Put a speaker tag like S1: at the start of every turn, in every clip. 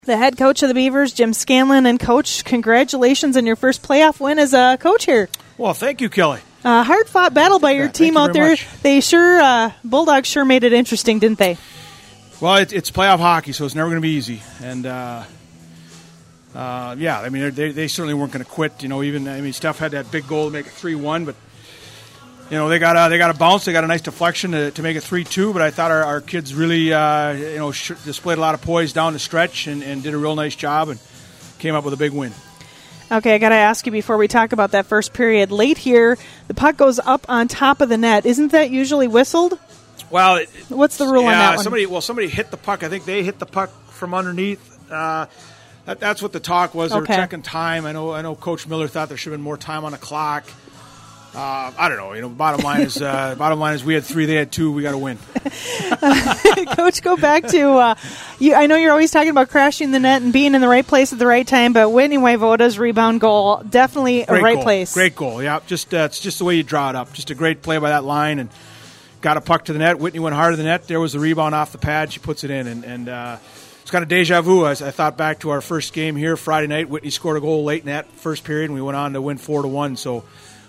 S1: The head coach of the Beavers, Jim Scanlon. And, Coach, congratulations on your first playoff win as a coach here.
S2: Well, thank you, Kelly.
S1: Hard-fought battle by your team out there.
S2: Much.
S1: They Bulldogs sure made it interesting, didn't they?
S2: Well, it's playoff hockey, so it's never going to be easy. And, I mean, they certainly weren't going to quit. Steph had that big goal to make it 3-1, but they got a bounce. They got a nice deflection to make it 3-2. But I thought our kids really, displayed a lot of poise down the stretch and did a real nice job and came up with a big win.
S1: Okay, I got to ask you before we talk about that first period. Late here, the puck goes up on top of the net. Isn't that usually whistled?
S2: Well,
S1: what's the rule on that one?
S2: Somebody hit the puck. I think they hit the puck from underneath. That's what the talk was. They were checking time. I know Coach Miller thought there should have been more time on the clock. I don't know. Bottom line is we had 3, they had 2. We got to win.
S1: Coach, go back to you. I know you're always talking about crashing the net and being in the right place at the right time, but Whitney Wayvoda's rebound goal, definitely a right place.
S2: Great goal. Yeah, it's just the way you draw it up. Just a great play by that line and got a puck to the net. Whitney went hard to the net. There was the rebound off the pad. She puts it in, and it's kind of deja vu. As I thought back to our first game here Friday night, Whitney scored a goal late in that first period, and we went on to win 4-1. So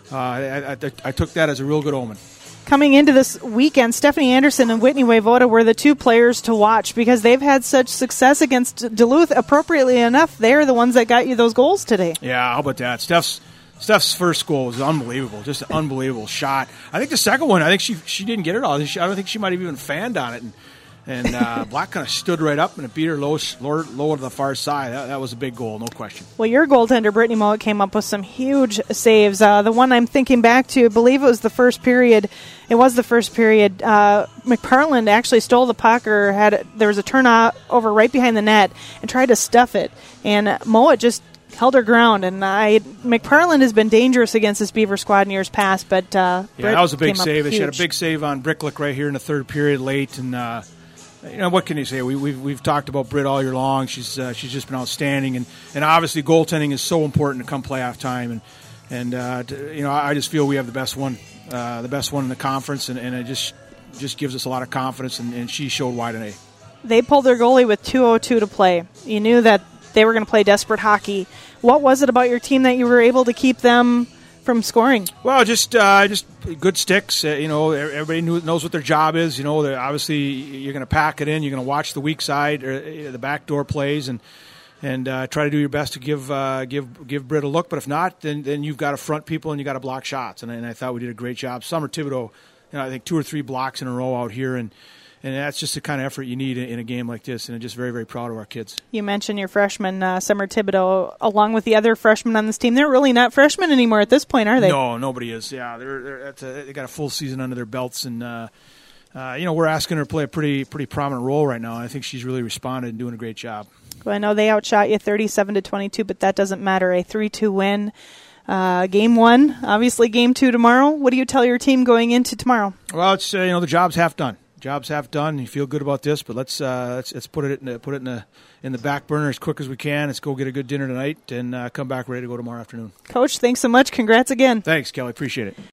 S2: I took that as a real good omen.
S1: Coming into this weekend, Stephanie Anderson and Whitney Wayvoda were the two players to watch because they've had such success against Duluth. Appropriately enough, they're the ones that got you those goals today. Yeah,
S2: how about that? Steph's first goal was unbelievable, just an unbelievable shot. I think the second one, I think she didn't get it all. I don't think she might have even fanned on it. And Black kind of stood right up and it beat her low to the far side. That was a big goal, no question.
S1: Well, your goaltender, Brittany Mowat, came up with some huge saves. The one I'm thinking back to, I believe it was the first period. It was the first period. McParland actually stole the puck there was a turnover right behind the net and tried to stuff it. And Mowat just held her ground, and McParland has been dangerous against this Beaver squad in years past. But that
S2: was a big save. She had a big save on Bricklick right here in the third period late, and what can you say? We've talked about Britt all year long. She's just been outstanding, and obviously goaltending is so important to come playoff time, and I just feel we have the best one in the conference, and it just gives us a lot of confidence, and she showed why today.
S1: They pulled their goalie with 2:02 to play. You knew that they were going to play desperate hockey. What was it about your team that you were able to keep them from scoring?
S2: Well, just good sticks. Everybody knows what their job is. Obviously you're going to pack it in. You're going to watch the weak side or the backdoor plays and try to do your best to give Britt a look. But if not, then you've got to front people and you got to block shots. And I thought we did a great job. Summer Thibodeau, I think 2 or 3 blocks in a row out here, and that's just the kind of effort you need in a game like this, and I'm just very, very proud of our kids. You
S1: mentioned your freshman, Summer Thibodeau, along with the other freshmen on this team. They're really not freshmen anymore at this point, are they?
S2: No, nobody is. Yeah, they got a full season under their belts, and we're asking her to play a pretty prominent role right now. I think she's really responded and doing a great job.
S1: Well, I know they outshot you 37-22, but that doesn't matter. A 3-2 win. Game 1, obviously game 2 tomorrow. What do you tell your team going into tomorrow?
S2: Well, it's the job's half done. Job's half done. You feel good about this, but let's put it in the back burner as quick as we can. Let's go get a good dinner tonight and come back ready to go tomorrow afternoon.
S1: Coach, thanks so much. Congrats again.
S2: Thanks, Kelly. Appreciate it.